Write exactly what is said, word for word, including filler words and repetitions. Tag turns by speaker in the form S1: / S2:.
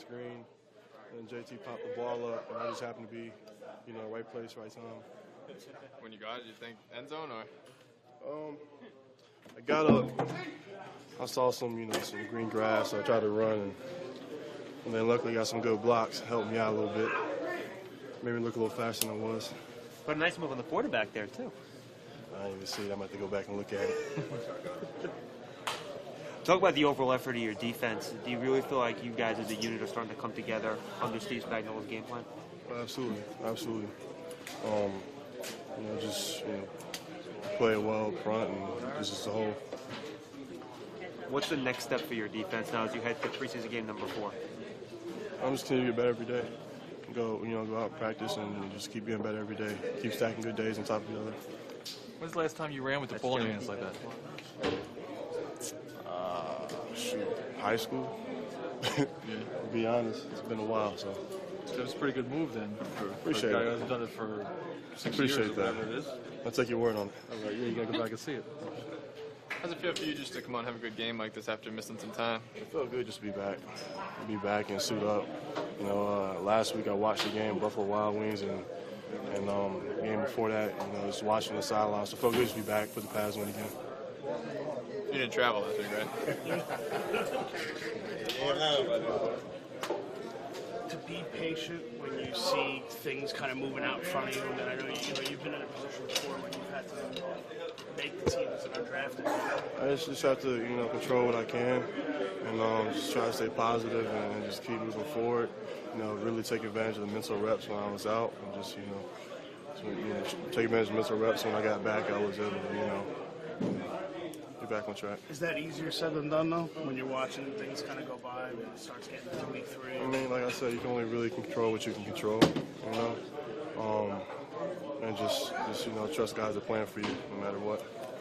S1: screen, and J T popped the ball up, and I just happened to be, you know, right place, right time.
S2: When you got it, you think end zone or?
S1: Um, I got up. I saw some, you know, some green grass, so I tried to run, and, and then luckily got some good blocks, helped me out a little bit, made me look a little faster than I was.
S3: But a nice move on the quarterback there too.
S1: I didn't even see it. I'm going to have to go back and look at it.
S3: Talk about the overall effort of your defense. Do you really feel like you guys as a unit are starting to come together under Steve Spagnuolo's game plan?
S1: Absolutely, absolutely. Um, you know, just you know, play it well up front, and just as a whole.
S3: What's the next step for your defense now as you head to preseason game number four?
S1: I'm just continue to get better every day. Go, you know, go out and practice and just keep getting better every day. Keep stacking good days on top of each other.
S4: When's the last time you ran with the ball in your hands like that?
S1: Uh, shoot, high school. Yeah. To be honest, it's been a while, so.
S4: That was a pretty good move then. For,
S1: Appreciate
S4: for a guy
S1: it.
S4: who hasn't done it for six
S1: Appreciate
S4: years or
S1: that.
S4: whatever it is.
S1: I'll take your word on it.
S4: All right, yeah, you gotta go back and see it.
S2: How's it feel for you just to come out and have a good game like this after missing some time?
S1: It felt good just to be back, be back and suit up. You know, uh, last week I watched the game, Buffalo Wild Wings, and and um, the game before that, you know, just watching the sidelines. So it felt good to be back, put the pads on again.
S2: You didn't travel last week, right?
S5: To be patient when you see things kind of moving out in front of you, and I know you, you know you've been in a position before when you've had to make the teams that are drafted.
S1: I just, just have to, you know, control what I can, and um, just try to stay positive and just keep moving forward. You know, really take advantage of the mental reps when I was out, and just, you know, so, you know take advantage of mental reps. When I got back, I was able to, you know, get back on track.
S5: Is that easier said than done, though, when you're watching things kind of go by and it starts getting to week three?
S1: I mean, like I said, you can only really control what you can control, you know, um, and just, just, you know, trust guys are playing for you no matter what.